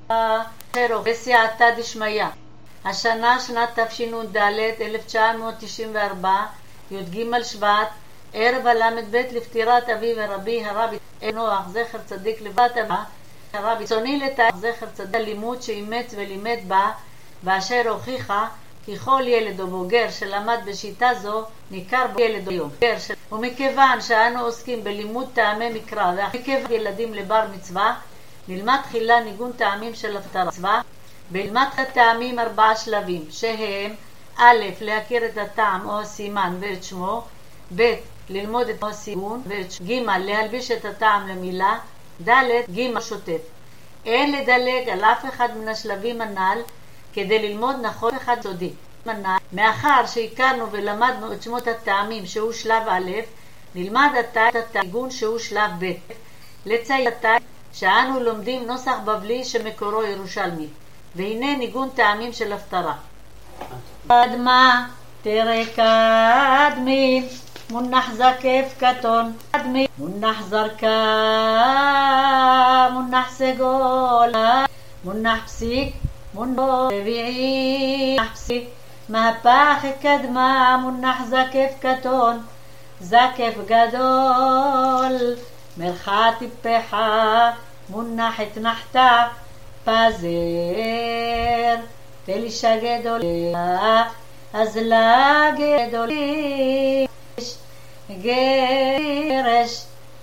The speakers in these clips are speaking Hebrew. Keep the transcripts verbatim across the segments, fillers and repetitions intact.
חרו בסייעתא דשמיא. השנה שנת תשנ"ד אלף תשע מאות תשעים וארבע, י"ג שבט, ערב הל"ב לפטירת אבי ורבי הרבי נוח זכר צדיק לברכה, הרבי צוני לתאר זכר צדיק הלימוד שאימץ ולימד בה, ואשר הוכיחה כי כל ילד או בוגר שלמד בשיטה זו ניכר בילד או יום. ומכיוון שאנו עוסקים בלימוד טעמי מקרא ומכיוון ילדים לבר מצווה, נלמד תחילה ניגון טעמים של הפטרה מצווה. בלמד הטעמים ארבעה שלבים, שהם א', להכיר את הטעם או הסימן ואת שמו, ב', ללמוד את הסימון ואת שמו, ג', להלביש את הטעם למילה, ד', ג' שוטף. אין לדלג על אף אחד מן השלבים הנ"ל כדי ללמוד נכון אחד סודי. מאחר שהכרנו ולמדנו את שמות הטעמים שהוא שלב א', נלמד עתה את הניגון שהוא שלב ב'. לציין עתה שאנו לומדים נוסח בבלי שמקורו ירושלמי. והנה ניגון טעמים של הפטרה. קדמה תראה קדמין מונח זקף קטון, קדמין מונח זרקה מונח סגול, מונח פסיק מונח רביעי פסיק, מהפך קדמה מונח זקף קטון, זקף גדול מרחק טיפחה מונח התנחתה, פזר תלישה גדולה אזלה גדולי גרש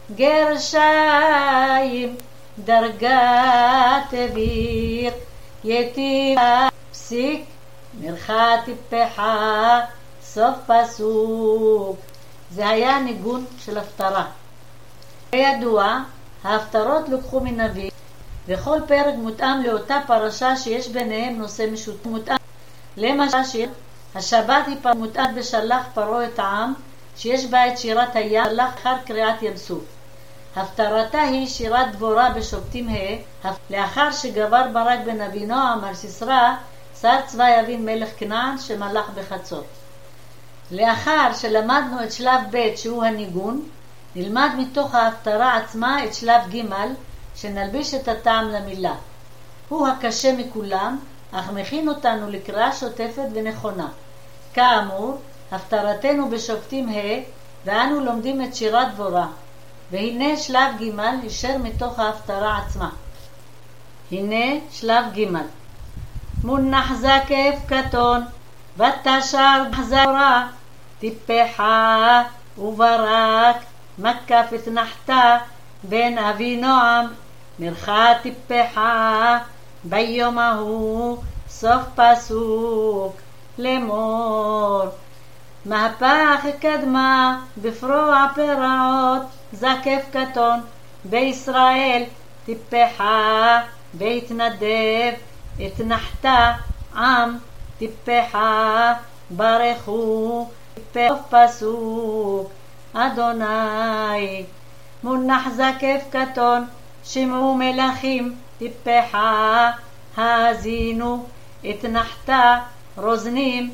גרשיים דרגת אוויר יתיבה פסיק מרחק טיפחה סוף פסוק. זה היה ניגון של הפטרה. כידוע, ההפטרות לוקחו מנביא, וכל פרק מותאם לאותה פרשה שיש ביניהם נושא משותף מותאם. למשל, השבת היא פרשה מותאמת בשלח פרעה את העם, שיש בה את שירת הים לאחר קריאת ים סוף. הפטרתה היא שירת דבורה בשופטים ה', לאחר שגבר ברק בן אבינועם על סיסרא, שר צבא יבין מלך כנען שמלך בחצות. לאחר שלמדנו את שלב ב' שהוא הניגון, נלמד מתוך ההפטרה עצמה את שלב ג' שנלביש את הטעם למילה. הוא הקשה מכולם, אך מכין אותנו לקריאה שוטפת ונכונה. כאמור, הפטרתנו בשופטים ה' ואנו לומדים את שירת דבורה. והנה שלב ג' ישר מתוך ההפטרה עצמה. הנה שלב ג' מונח זקף קטון ותשר זרה טיפחה וברק מקף התנחתה בן אבינועם מרחק טיפחה ביום ההוא סוף פסוק לאמור. מהפך קדמה בפרוע פירות זקף קטון בישראל טיפחה בהתנדב התנחתה עם טיפחה ברכו סוף פסוק אדוני. מונח זקף קטון שמעו מלכים טיפחה האזינו התנחתה רוזנים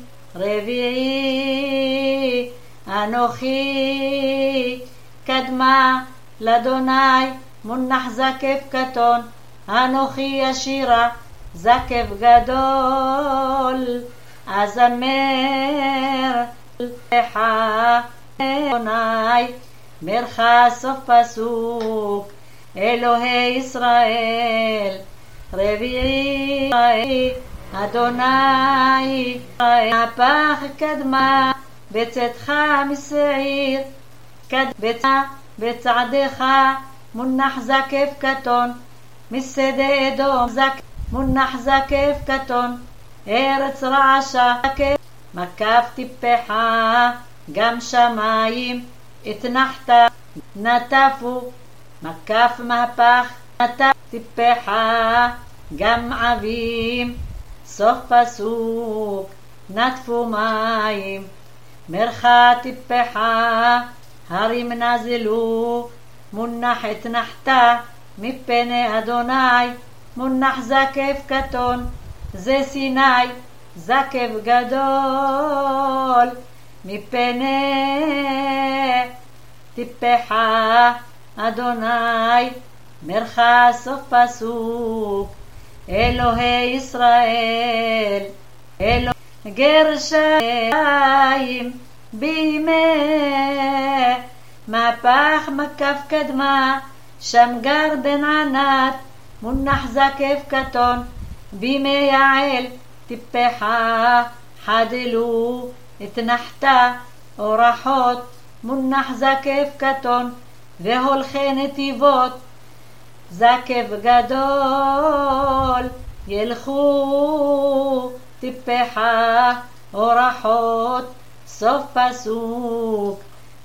רביעי אנוכי קדמה לאדוני מונח זקף קטון אנוכי ישירה זקף גדול אזמר טיפחה אדוני מרחק סוף פסוק אלוהי ישראל רביעי אדוני מהפך קדמה בצאתך משעיר בצעדיך מונח זקף קטון משדה אדום זקף מונח זקף קטון ארץ רעשה זקף מקף טיפחה גם שמיים התנחתה נטפו מקף מהפך נטף טיפחה גם עבים סוף פסוק נטפו מים מרחק טיפחה הרים נזלו מונח התנחתה מפני אדוני מונח זקף קטון זה סיני זקף גדול מפני טיפחה אדוני מרחק סוף פסוק אלוהי ישראל, אלוהי גרשיים בימי מהפך מקף קדמה, שמגר בן ענת מונח זקף קטון, בימי יעל טיפחה חדלו את נחתה אורחות, מונח זקף קטון והולכי נתיבות זקף גדול, ילכו טיפחה אורחות. סוף פסוק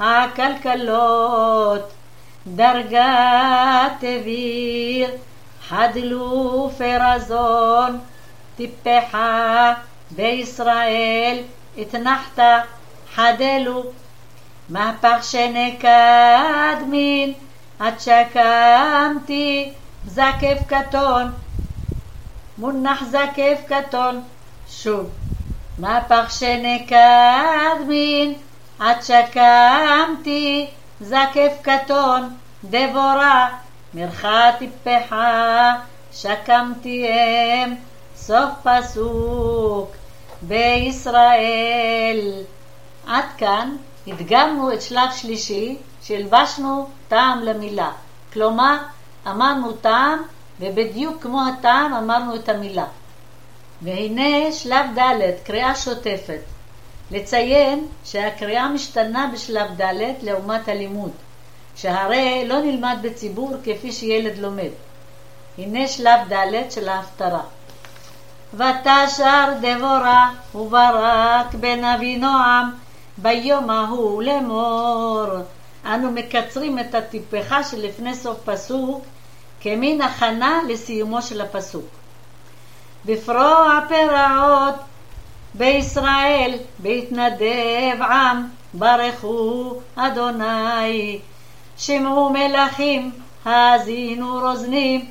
הכלכלות דרגת תביר חדלו פרזון, טיפחה בישראל התנחתה חדלו. מהפך שנקדמין עד שקמתי זקף קטון, מונח זקף קטון. שוב, מהפך שנקדמין עד שקמתי זקף קטון, דבורה מרחה טיפחה שקמתיהם. סוף פסוק בישראל. עד כאן הדגמנו את שלב שלישי שהלבשנו טעם למילה, כלומר אמרנו טעם ובדיוק כמו הטעם אמרנו את המילה. והנה שלב ד', קריאה שוטפת. לציין שהקריאה משתנה בשלב ד' לעומת הלימוד, שהרי לא נלמד בציבור כפי שילד לומד. הנה שלב ד' של ההפטרה. ותשר דבורה וברק בן אבינועם ביום ההוא לאמור. אנו מקצרים את הטיפחה שלפני סוף פסוק כמין הכנה לסיומו של הפסוק. בפרוע פרעות בישראל בהתנדב עם ברכו אדוני. שמעו מלכים האזינו רוזנים,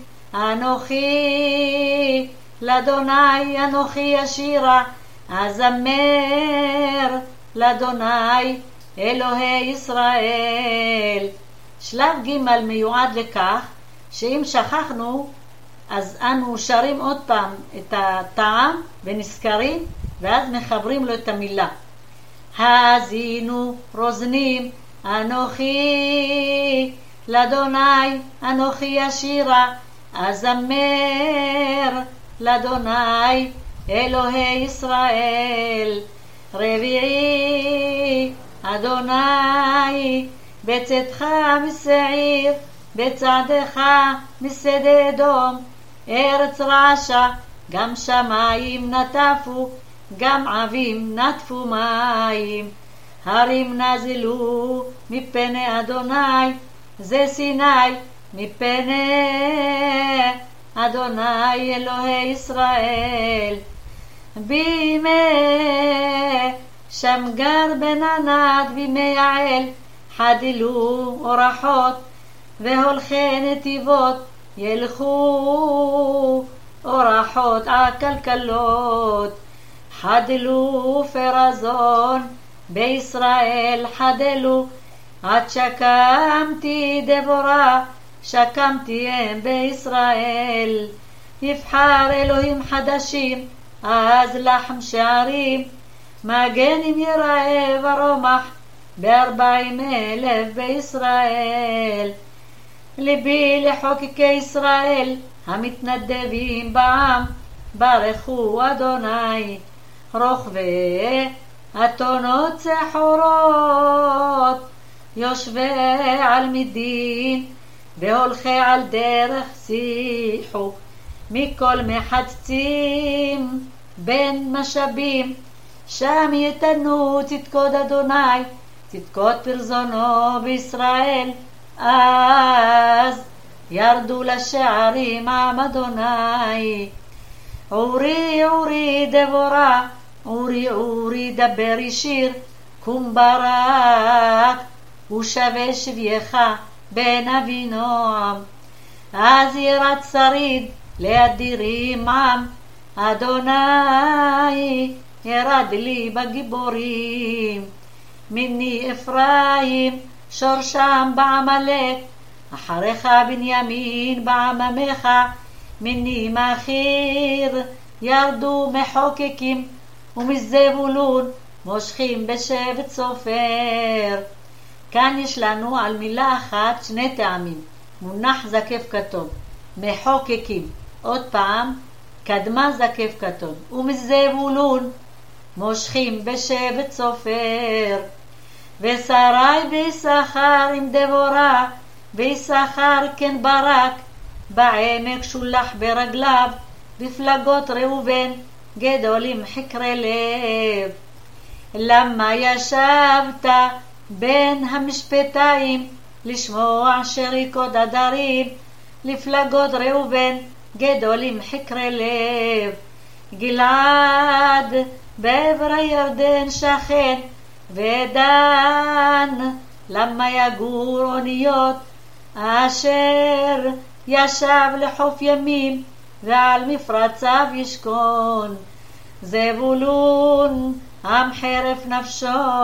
אנוכי לאדוני אנוכי אשירה, אזמר לאדוני אלוהי ישראל. שלב ג' מיועד לכך שאם שכחנו אז אנו שרים עוד פעם את הטעם ונזכרים ואז מחברים לו את המילה. האזינו רוזנים, אנוכי לאדוני אנוכי אשירה, אזמר לאדוני אלוהי ישראל. רביעי, אדוני בצאתך משעיר, בצעדך משדה אדום, ארץ רעשה, גם שמיים נטפו, גם עבים נטפו מים. הרים נזלו מפני אדוני, זה סיני מפני אדוני אלוהי ישראל. בימי שמגר בן ענת בימי יעל חדלו אורחות, והולכי נתיבות ילכו אורחות הכלכלות. חדלו פרזון בישראל חדלו, עד שקמתי דבורה שקמתיהם בישראל. יבחר אלוהים חדשים אז לחם שערים, מגן אם יראה ורומח בארבעים אלף בישראל. ליבי לחוקקי ישראל המתנדבים בעם, ברכו אדוני. רוכבי אתונות סחורות, יושבי על מדין והולכי על דרך שיחו, מכל מחצצים בין משאבים, שם יתנו צדקות אדוני, צדקות פרזונו בישראל. אז ירדו לשערים עם אדוני. אורי אורי דבורה, אורי אורי דברי שיר, קום ברק ושווה שבייך בן אבינועם. אז ירד שריד לאדירים עם, אדוני ירד לי בגיבורים. מיני אפרים שורשם בעמלק, אחריך בנימין בעממך, מיני מחיר, ירדו מחוקקים, ומזבולון מושכים בשבט סופר. כאן יש לנו על מילה אחת שני טעמים, מונח זקף כתוב, מחוקקים, עוד פעם, קדמה זקף כתוב, ומזבולון מושכים בשבט סופר. ושרי ויששכר עם דבורה, ויששכר כן ברק, בעמק שולח ברגליו, בפלגות ראובן, גדולים חקרי לב. למה ישבת בין המשפטיים, לשמוע שריקות הדרים, לפלגות ראובן, גדולים חקרי לב. גלעד בעבר הירדן שכן, ודן למה יגור אוניות, אשר ישב לחוף ימים, ועל מפרציו ישכון. זבולון עם חרף נפשו,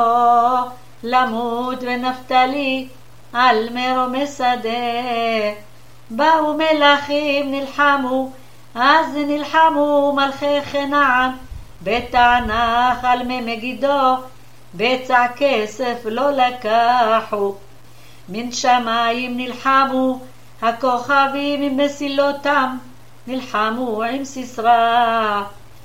למות ונפתלי על מרומי שדה. באו מלכים נלחמו, אז נלחמו מלכי כנען, בתענך על מי מגידו, בצע כסף לא לקחו. מן שמיים נלחמו, הכוכבים עם מסילותם, נלחמו עם סיסרא.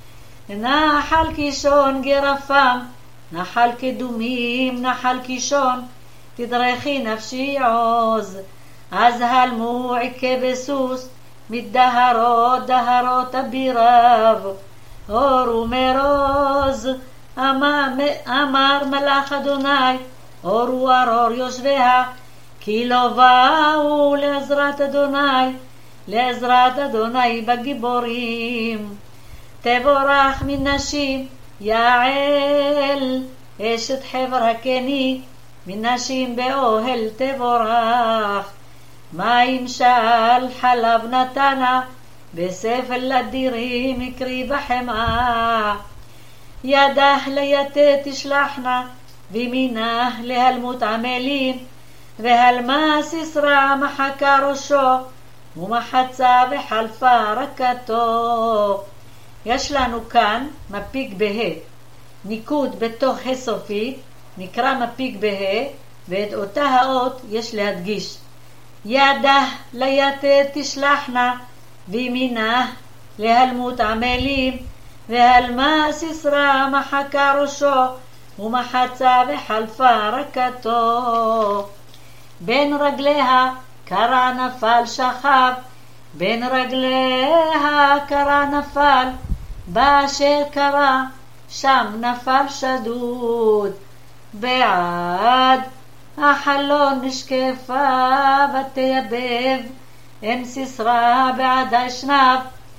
נחל קישון גרפם, נחל קדומים, נחל קישון, תדרכי נפשי עוז. אז הלמו עקב סוס, מדהרות דהרות אביריו. אורו מרוז, אמר, אמר מלאך אדוני, אורו ארור יושביה, כי לא באו לעזרת אדוני, לעזרת אדוני בגיבורים. תבורך מנשים, יעל, אשת חבר הקני, מנשים באוהל תבורך. מים שאל חלב נתנה, בספל לדירים הקריבה חמאה. ידך ליתד תשלחנה, ומינה להלמות עמלים, והלמה סיסרא מחקה ראשו, ומחצה וחלפה רקתו. יש לנו כאן מפיק בה, ניקוד בתוך הסופית, נקרא מפיק בה, ואת אותה האות יש להדגיש. ידה ליתד תשלחנה, וימינה להלמות עמלים, והלמה סיסרא מחקה ראשו, ומחצה וחלפה רקתו. בין רגליה קרע נפל שכב, בין רגליה קרע נפל, באשר קרע שם נפל שדוד. בעד החלון נשקפה ותייבב, אין סיסרא בעד האשנב.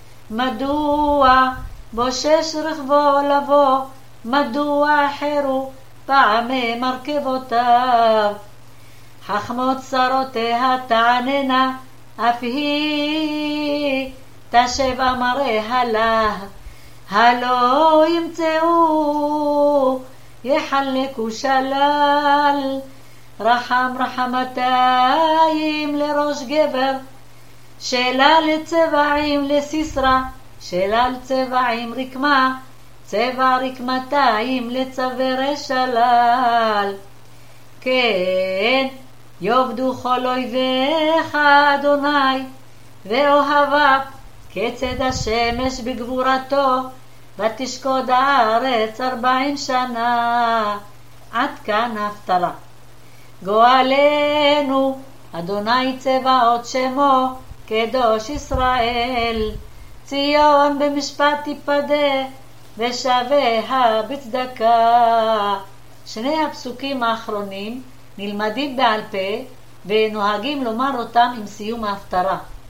מדוע בושש רכבו לבוא, מדוע חרו פעמי מרכבותיו. חכמות שרותיה תעננה, אף היא תשב אמריה לה. הלא ימצאו יחלקו שלל, רחם רחמתיים לראש גבר, שלל צבעים לסיסרא, שלל צבעים רקמה, צבע רקמתיים לצווארי שלל. כן, יאבדו כל אויביך אדוני, ואוהביו כצד השמש בגבורתו, ותשקוד הארץ ארבעים שנה. עד כאן ההפטרה. גואלנו אדוני צבאות שמו, קדוש ישראל. ציון במשפט תיפדה, ושביה בצדקה. שני הפסוקים האחרונים נלמדים בעל פה, ונוהגים לומר אותם עם סיום ההפטרה.